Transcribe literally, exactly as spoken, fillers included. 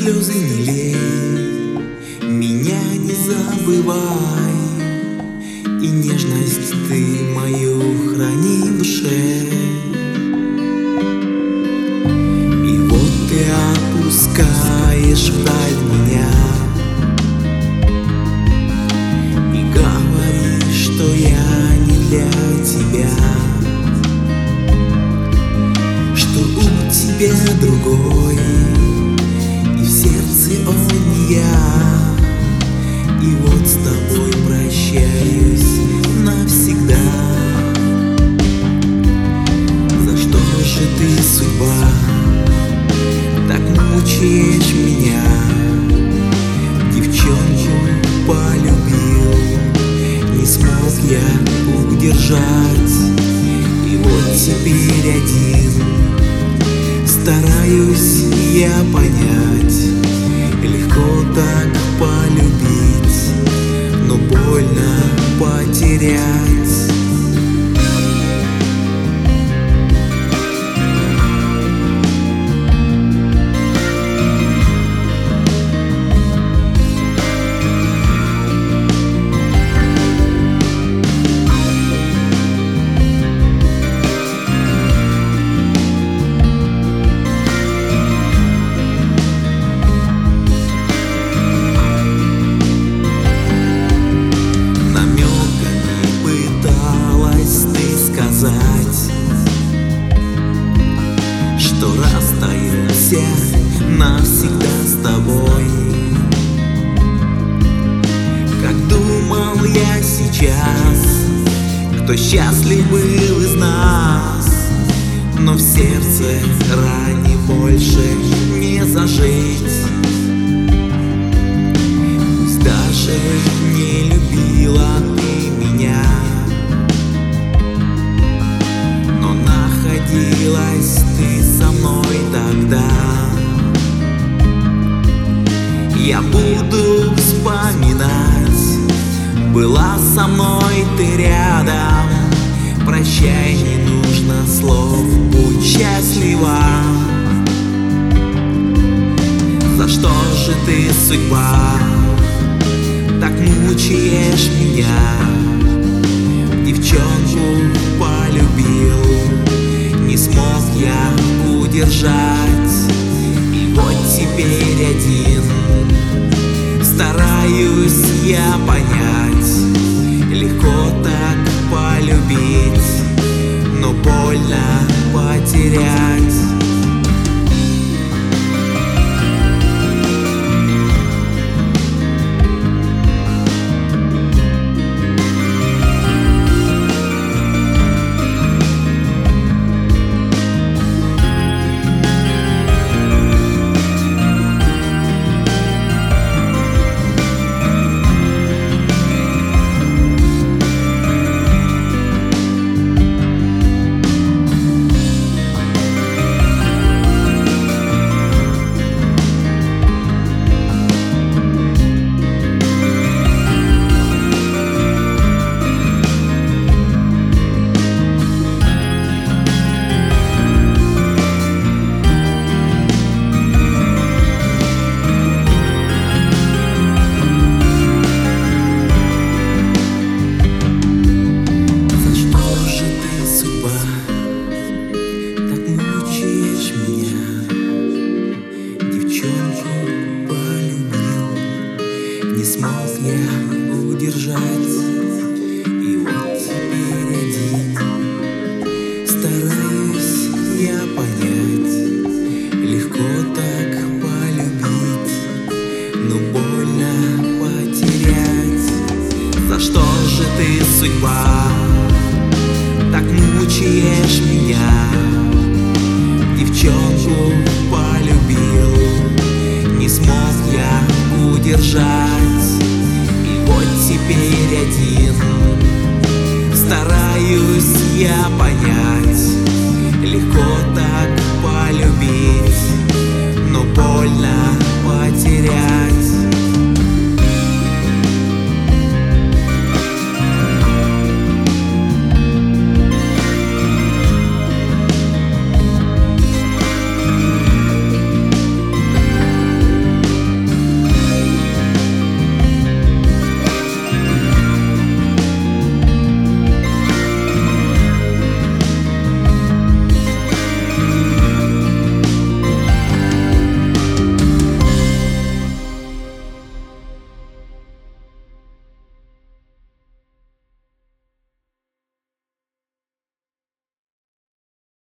слезы не лей, меня не забывай, и нежность ты мою храни в душе. И вот ты опускаешь вдаль меня и говоришь, что я не для тебя, что у тебя другой, и в сердце он не я. И вот с тобой прощаюсь навсегда. За что же ты, судьба, так мучаешь меня? Девчонку полюбил, не смог я удержать, и вот теперь один стараюсь я понять. Легко так полюбить, но больно потерять. Что расстаемся навсегда с тобой. Как думал я сейчас, кто счастлив был из нас, но в сердце ране больше не зажить. Пусть даже не любила ты меня, но находилась ты со мной тогда. Я буду вспоминать, была со мной ты рядом. Прощай, не нужно слов, будь счастлива. За что же ты, судьба, так мучаешь меня? Девчонку полюбил, не смог я удержать, и вот теперь один стараюсь я понять. Легко так полюбить, но больно потерять. Не смог я удержать, и вот теперь один стараюсь я понять. Легко так полюбить, но больно потерять. За что же ты, судьба, так мучаешь меня? Девчонку полюбил, не смог я удержать, и вот теперь один стараюсь я понять. Легко так полюбить,